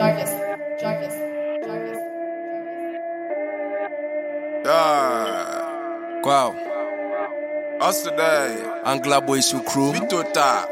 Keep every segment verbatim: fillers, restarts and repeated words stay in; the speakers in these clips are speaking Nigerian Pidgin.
Jarvis, Jarvis, Jarvis. Yeah. Wow. Us today. Angla boys who crew. We total.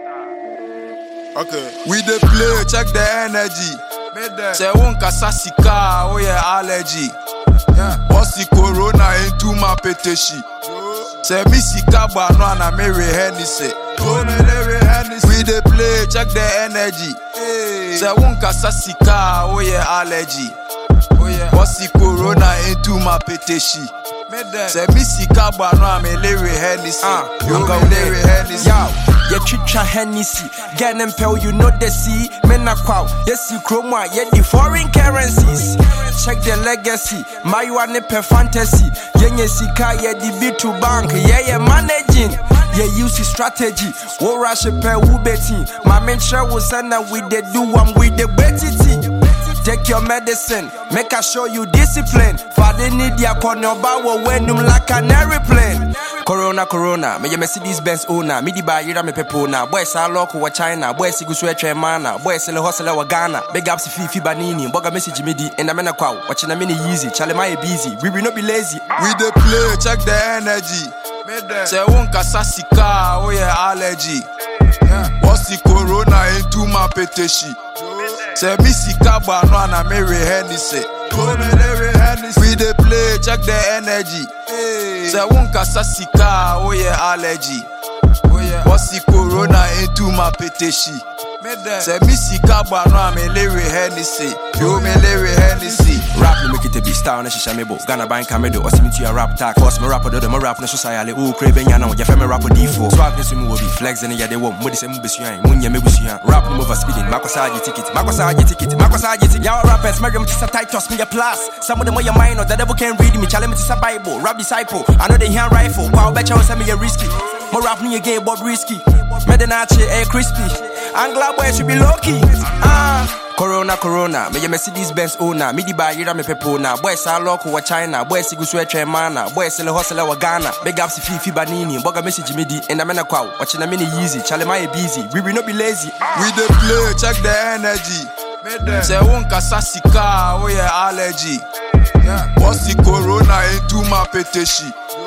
Okay. We dey play, check the energy. Made them. Say one kasasika, oh yeah, allergy. Yeah. What's the corona into my peteshi? Say me sika bano and I marry Hennessy. Oh, me dey Hennessy. We dey play, check the energy. Hey. Say one kasasika, oh yeah, allergy. Oh yeah. What's the corona into my peteshi? Made them. Say me sika bano and I marry Hennessy. Ah, Yo, I'm me going marry Hennessy. Yo, ye chicha Hennessy. Get them pal, you know the sea. Men a quaw, yes, you chroma, yet the foreign currencies. Check the legacy, my one per fantasy. Yenye sika, ye the bit to bank, yeah, yeah, managing. Yeah, use the strategy. Wo rush a pair, woo betting. My men share will send her with the do one with the betty. Take your medicine, make I show you discipline. Father need ya corner bow when you like an aeroplane. Corona, Corona, me Mercedes Benz owner. Me di buy you me pepona. Boys are local wa China. Boys sigu sweat mana. Boys sell hustle wa Ghana. Big ups to Fifi Banini. Boga message me di. And I'm in a cow. Watching a mini easy. Charlie my busy. We will not be lazy. We dey play, check the energy. Made them. Say one kasasika, oh yeah, allergy. Yeah. What's the corona into my peteshi? Say me sika bano and I marry Hennessy. Oh, me dey Hennessy. We dey play, check the energy. Hey. Say one kasasika, oh yeah, allergy. Oh yeah. What's the corona into my peteshi? Made them. Say me sika bano and I marry Hennessy. Yo, me marry Hennessy. Rap no make it a big style, no shisha mebo. Ghana buying camedo, or simi to your rap tag. Force me rapper, do the more rap no society. Oh, craving yana, your family rapper D four. Swag this will be flex and ya they won't. Modi se mubisuyan, munya mebusuyan. Rap no over speeding, Makosaji ticket, Makosaji ticket, Makosaji ticket. Y'all rappers, Mariam just a tight toss me a plus. Some of them are your minor, the devil can't read me. Challenge me to a Bible, rap disciple. I know they hand rifle, power bet you send me a risky. More rap me again, but risky. Medenache, air crispy. Angla boy should be low key. Ah. Corona, Corona, me Mercedes Benz owner. Me di buy you me pepona. Boys are local wa China. Boys sigu sweat mana. Boys sell hustle wa Ghana. Big ups to Fifi Banini. Boga message me di. And I'm in a cow. Watching a mini easy. Charlie my busy. We will not be lazy. We dey play, check the energy. Made them. Say one kasasika, oh yeah, allergy. Yeah. What's the corona into my peteshi?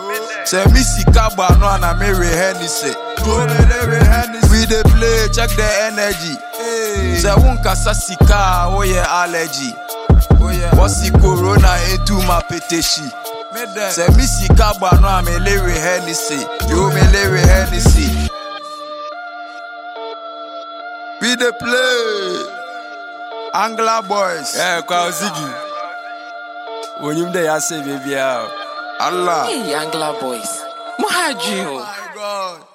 Say me sika bano and I marry Hennessy. Oh, me dey Hennessy. We dey play, check the energy. Hey. Say one kasasika, oh yeah, allergy. Oh yeah. What's the corona into my peteshi? Made them. Say me sika bano and I marry Hennessy. Yo, me marry Hennessy. We dey play. Angla boys. Yeah, kwa Ziggy. When you there, I say, baby, Allah. Hey, Angla boys. Mahadri. My God.